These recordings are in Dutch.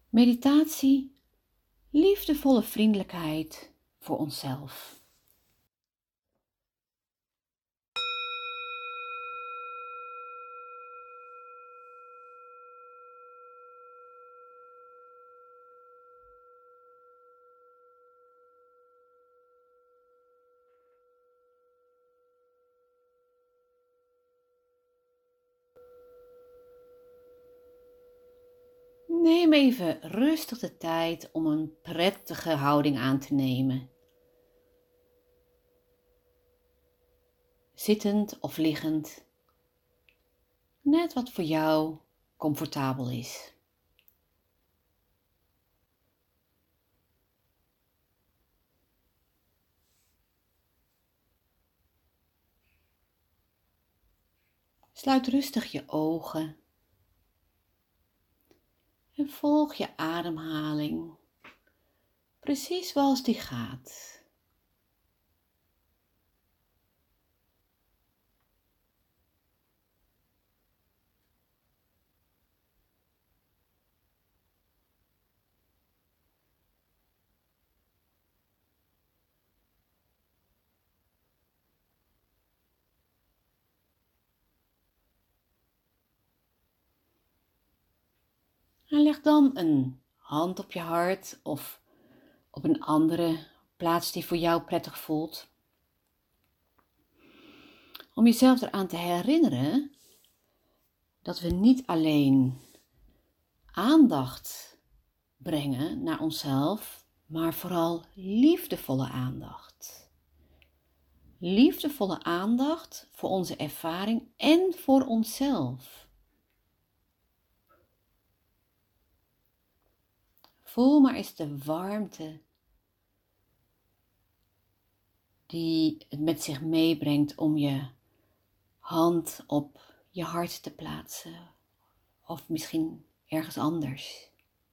Meditatie, liefdevolle vriendelijkheid voor onszelf. Neem even rustig de tijd om een prettige houding aan te nemen. Zittend of liggend, net wat voor jou comfortabel is. Sluit rustig je ogen en volg je ademhaling, precies zoals die gaat. En leg dan een hand op je hart of op een andere plaats die voor jou prettig voelt. Om jezelf eraan te herinneren dat we niet alleen aandacht brengen naar onszelf, maar vooral liefdevolle aandacht. Liefdevolle aandacht voor onze ervaring en voor onszelf. Voel maar eens de warmte die het met zich meebrengt om je hand op je hart te plaatsen. Of misschien ergens anders.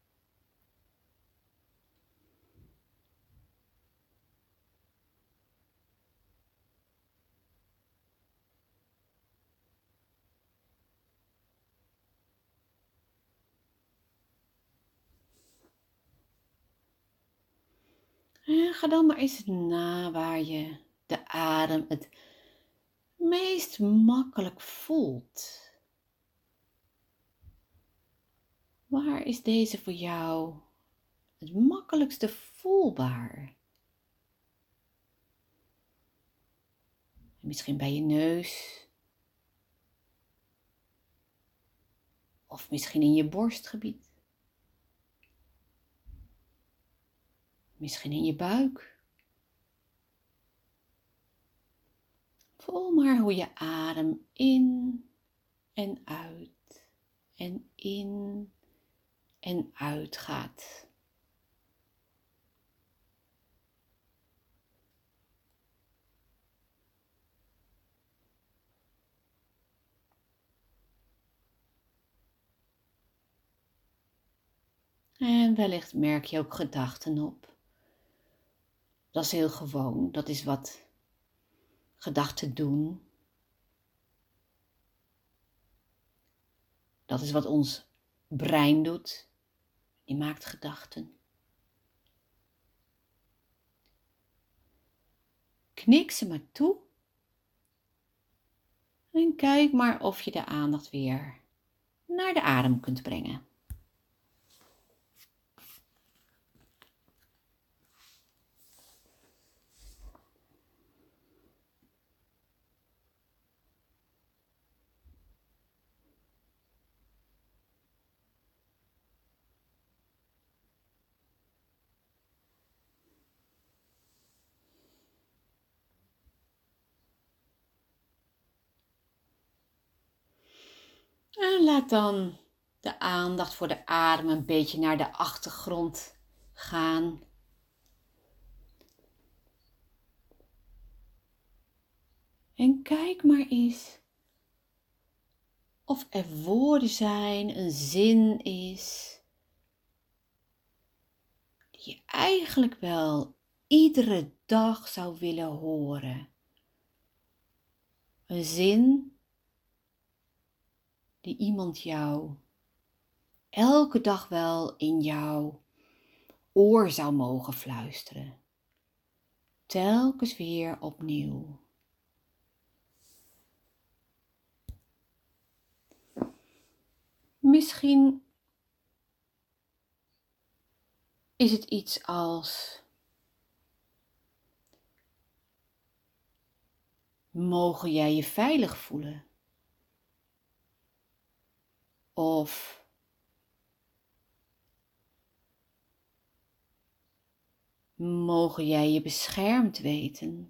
En ga dan maar eens na waar je de adem het meest makkelijk voelt. Waar is deze voor jou het makkelijkste voelbaar? Misschien bij je neus. Of misschien in je borstgebied. Misschien in je buik. Voel maar hoe je adem in en uit en in en uit gaat. En wellicht merk je ook gedachten op. Dat is heel gewoon, dat is wat gedachten doen. Dat is wat ons brein doet. Die maakt gedachten. Knik ze maar toe. En kijk maar of je de aandacht weer naar de adem kunt brengen. En laat dan de aandacht voor de adem een beetje naar de achtergrond gaan. En kijk maar eens of er woorden zijn, een zin is, die je eigenlijk wel iedere dag zou willen horen. Een zin die iemand jou elke dag wel in jouw oor zou mogen fluisteren. Telkens weer opnieuw. Misschien is het iets als: mogen jij je veilig voelen? Of mogen jij je beschermd weten?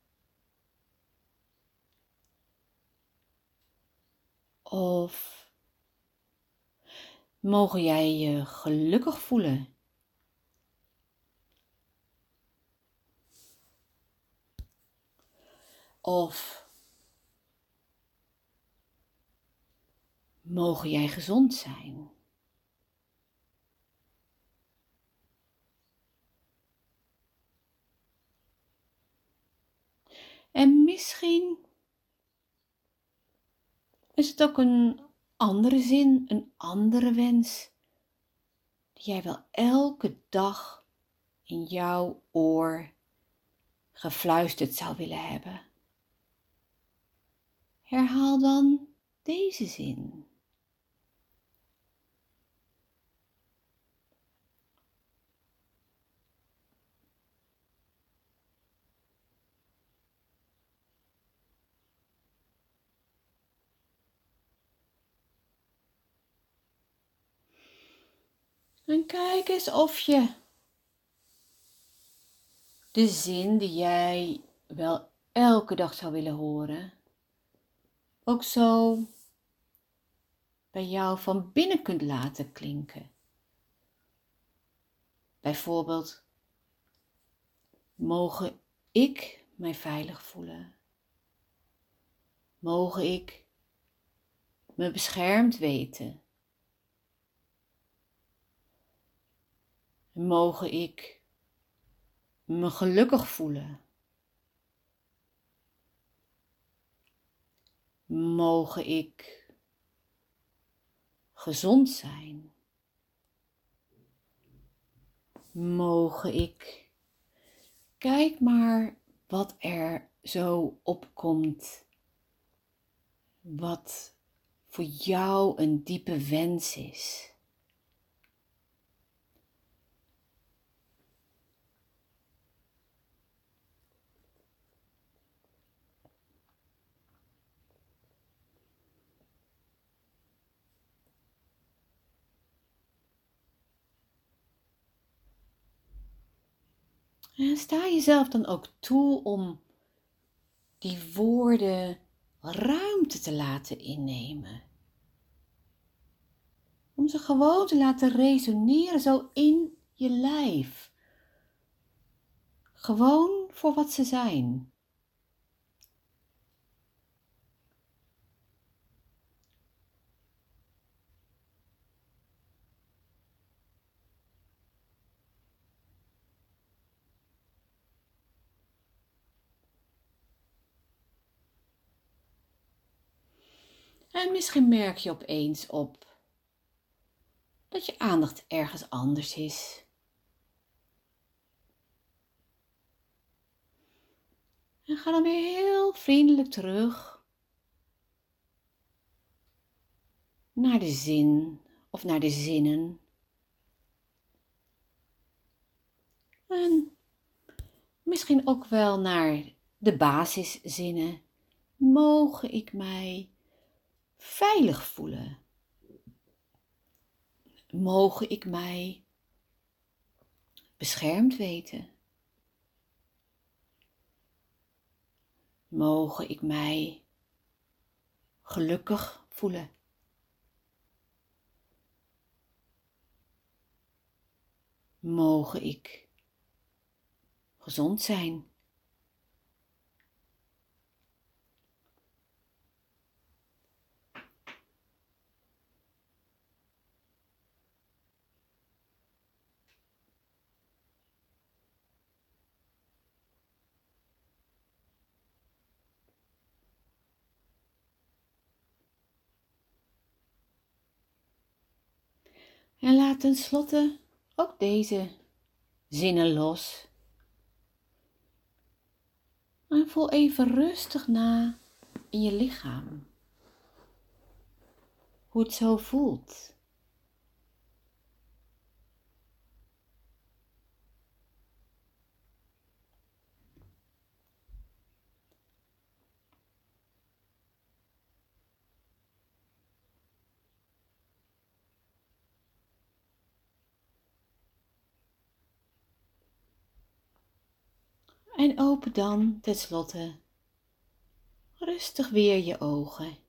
Of mogen jij je gelukkig voelen? Of mogen jij gezond zijn? En misschien is het ook een andere zin, een andere wens, die jij wel elke dag in jouw oor gefluisterd zou willen hebben. Herhaal dan deze zin. En kijk eens of je de zin die jij wel elke dag zou willen horen, ook zo bij jou van binnen kunt laten klinken. Bijvoorbeeld: mogen ik mij veilig voelen? Mogen ik me beschermd weten? Mogen ik me gelukkig voelen? Mogen ik gezond zijn? Mogen ik... Kijk maar wat er zo opkomt, wat voor jou een diepe wens is. En sta jezelf dan ook toe om die woorden ruimte te laten innemen. Om ze gewoon te laten resoneren zo in je lijf. Gewoon voor wat ze zijn. En misschien merk je opeens op dat je aandacht ergens anders is. En ga dan weer heel vriendelijk terug naar de zin of naar de zinnen. En misschien ook wel naar de basiszinnen. Mogen ik mij veilig voelen? Mogen ik mij beschermd weten? Mogen ik mij gelukkig voelen? Mogen ik gezond zijn? En laat tenslotte ook deze zinnen los. En voel even rustig na in je lichaam. Hoe het zo voelt. En open dan tenslotte rustig weer je ogen.